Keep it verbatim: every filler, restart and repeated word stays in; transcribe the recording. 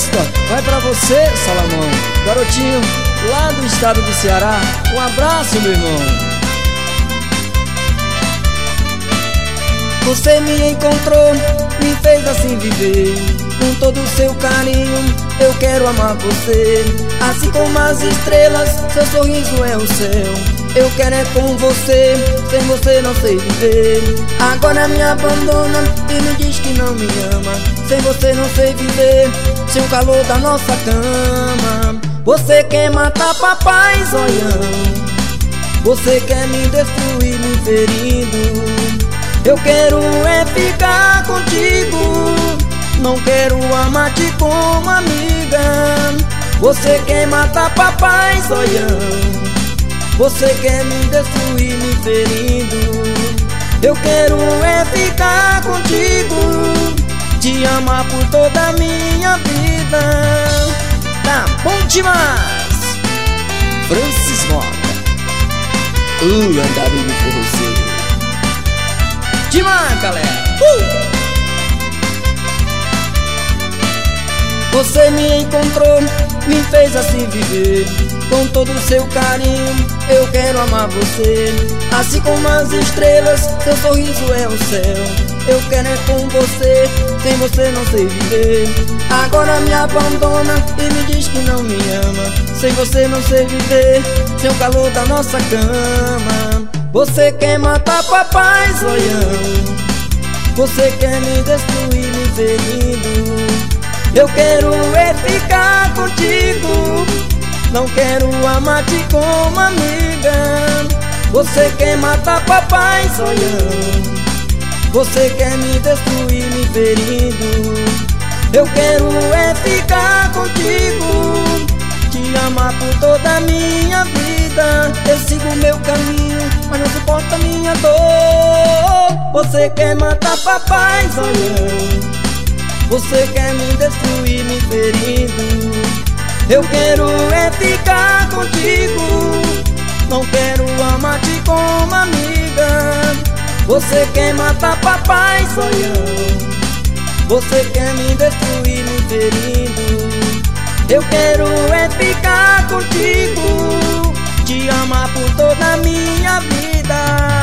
esta vai pra você, Salomão, garotinho lá do estado do Ceará. Um abraço, meu irmão. Você me encontrou, me fez assim viver. Com todo o seu carinho, eu quero amar você. Assim como as estrelas, seu sorriso é o céu. Eu quero é com você, sem você não sei viver. Agora me abandona e me diz que não me ama. Sem você não sei viver, sem o calor da nossa cama. Você quer matar papai zoião, você quer me destruir me ferindo. Eu quero é ficar contigo, não quero amar-te como amiga. Você quer matar papai zoião, você quer me destruir me ferindo. Eu quero é ficar contigo, te amar por toda a minha vida. Tá bom demais! Francis Mota, uh, ainda vivo por você. Demais, galera! Uh! Você me encontrou, me fez assim viver. Com todo o seu carinho, eu quero amar você. Assim como as estrelas, seu sorriso é o céu. Eu quero é com você, sem você não sei viver. Agora me abandona e me diz que não me ama. Sem você não sei viver, sem o calor da nossa cama. Você quer matar papai zoião, você quer me destruir me ferindo. Eu quero é ficar contigo, não quero amar-te como amiga. Você quer matar papai zoião, você quer me destruir me ferindo. Eu quero é ficar contigo, te amar por toda a minha vida. Eu sigo meu caminho, mas não suporta a minha dor. Você quer matar papai zoião, você quer me destruir me ferindo. Eu quero é ficar contigo, não quero amar-te como amiga. Você quer matar papai zoião, você quer me destruir me ferindo. Eu quero é ficar contigo, te amar por toda a minha vida.